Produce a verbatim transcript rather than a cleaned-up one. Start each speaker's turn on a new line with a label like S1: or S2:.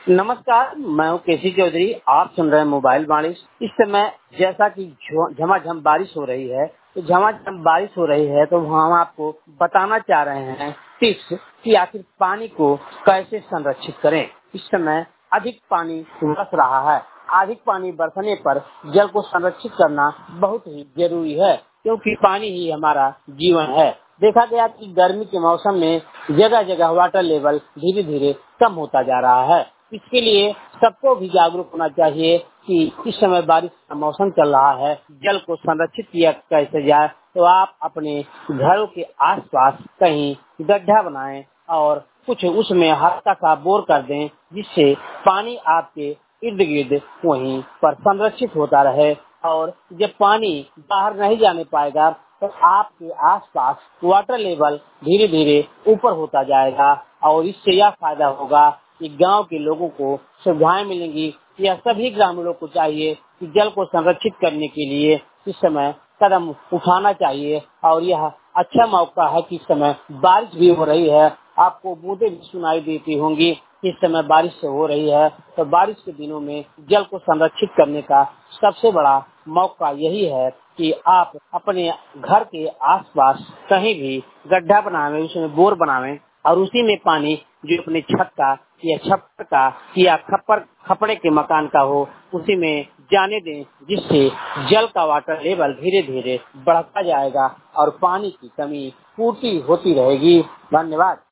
S1: नमस्कार, मैं हूँ केसी चौधरी। आप सुन रहे हैं मोबाइल बारिश। इस समय जैसा कि झमाझम बारिश हो रही है, तो झमाझम बारिश हो रही है तो हम आपको बताना चाह रहे हैं टिप्स कि आखिर पानी को कैसे संरक्षित करें। इस समय अधिक पानी बरस रहा है। अधिक पानी बरसने पर जल को संरक्षित करना बहुत ही जरूरी है, क्योंकि पानी ही हमारा जीवन है। देखा गया कि गर्मी के मौसम में जगह जगह वाटर लेवल धीरे धीरे कम होता जा रहा है। इसके लिए सबको भी जागरूक होना चाहिए कि इस समय बारिश का मौसम चल रहा है, जल को संरक्षित किया कैसे जाए। तो आप अपने घरों के आसपास कहीं गड्ढा बनाएं और कुछ उसमें हल्का सा बोर कर दें, जिससे पानी आपके इर्द गिर्द वहीं पर संरक्षित होता रहे। और जब पानी बाहर नहीं जाने पाएगा तो आपके आसपास वाटर लेवल धीरे धीरे ऊपर होता जाएगा और इससे यह फायदा होगा कि गांव के लोगों को सुविधाएं मिलेंगी। यह सभी ग्रामीणों को चाहिए कि जल को संरक्षित करने के लिए इस समय कदम उठाना चाहिए। और यह अच्छा मौका है कि इस समय बारिश भी हो रही है, आपको बूंदें भी सुनाई देती होंगी। इस समय बारिश से हो रही है, तो बारिश के दिनों में जल को संरक्षित करने का सबसे बड़ा मौका यही है कि आप अपने घर के आसपास कहीं भी गड्ढा बनावें, उसमें बोर बनावें और उसी में पानी जो अपने छत का या छप्पर का या खप्पर खपड़े के मकान का हो, उसी में जाने दें, जिससे जल का वाटर लेवल धीरे धीरे बढ़ता जाएगा और पानी की कमी पूर्ति होती रहेगी। धन्यवाद।